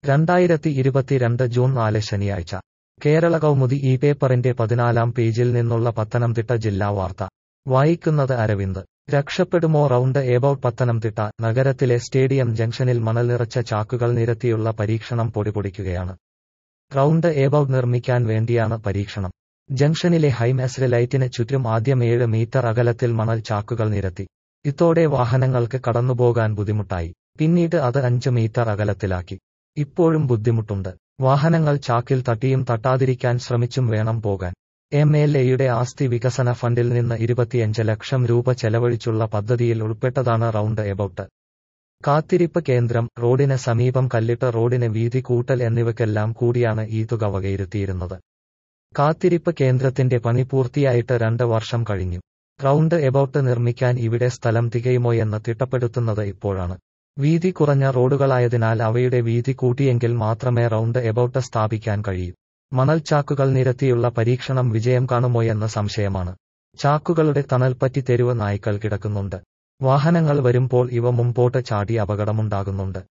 2022 June 4 ശനിയാഴ്ച കേരള കൗമുദി ഈ പേപ്പറിന്റെ 14-ാം പേജിൽ നിന്നുള്ള പത്തനംതിട്ട ജില്ലാ വാർത്ത വായിക്കുന്നത് അരവിന്ദ്. രക്ഷപ്പെടുമോ റൗണ്ട് എബൌട്ട് പത്തനംതിട്ട നഗരത്തിലെ സ്റ്റേഡിയം ജംഗ്ഷനിൽ മണൽ നിറച്ച ചാക്കുകൾ നിരത്തിയുള്ള പരീക്ഷണം പൊടിപൊടിക്കുകയാണ്. റൗണ്ട് എബൌട്ട് നിർമ്മിക്കാൻ വേണ്ടിയാണ് പരീക്ഷണം. ജംഗ്ഷനിലെ ഹൈമാസ്റ്റ് ലൈറ്റിന് ചുറ്റും ആദ്യം 7 മീറ്റർ അകലത്തിൽ മണൽ ചാക്കുകൾ നിരത്തി. ഇതോടെ വാഹനങ്ങൾക്ക് കടന്നുപോകാൻ ബുദ്ധിമുട്ടായി. പിന്നീട് അത് 5 മീറ്റർ അകലത്തിലാക്കി. ഇപ്പോഴും ബുദ്ധിമുട്ടുണ്ട്. വാഹനങ്ങൾ ചാക്കിൽ തട്ടിയും തട്ടാതിരിക്കാൻ ശ്രമിച്ചും വേണം പോകാൻ. MLAയുടെ ആസ്തി വികസന ഫണ്ടിൽ നിന്ന് 25 ലക്ഷം രൂപ ചെലവഴിച്ചുള്ള പദ്ധതിയിൽ ഉൾപ്പെട്ടതാണ് റൗണ്ട് എബൌട്ട്. കാത്തിരിപ്പ് കേന്ദ്രം, റോഡിന് സമീപം കല്ലിട്ട റോഡിന് വീതി കൂട്ടൽ എന്നിവയ്ക്കെല്ലാം കൂടിയാണ് ഈ തുക വകയിരുത്തിയിരുന്നത്. കാത്തിരിപ്പ് കേന്ദ്രത്തിന്റെ പണി പൂർത്തിയായിട്ട് 2 വർഷം കഴിഞ്ഞു. റൗണ്ട് എബൌട്ട് നിർമ്മിക്കാൻ ഇവിടെ സ്ഥലം തികയുമോയെന്ന് തിട്ടപ്പെടുത്തുന്നത് ഇപ്പോഴാണ്. വീതി കുറഞ്ഞ റോഡുകളായതിനാൽ അവയുടെ വീതി കൂട്ടിയെങ്കിൽ മാത്രമേ റൗണ്ട് എബൌട്ട് സ്ഥാപിക്കാൻ കഴിയൂ. മണൽ ചാക്കുകൾ നിരത്തിയുള്ള പരീക്ഷണം വിജയം കാണുമോയെന്ന് സംശയമാണ്. ചാക്കുകളുടെ തണൽപ്പറ്റി തെരുവ് നായ്ക്കൾ കിടക്കുന്നുണ്ട്. വാഹനങ്ങൾ വരുമ്പോൾ ഇവ മുമ്പോട്ട് ചാടി അപകടമുണ്ടാകുന്നുണ്ട്.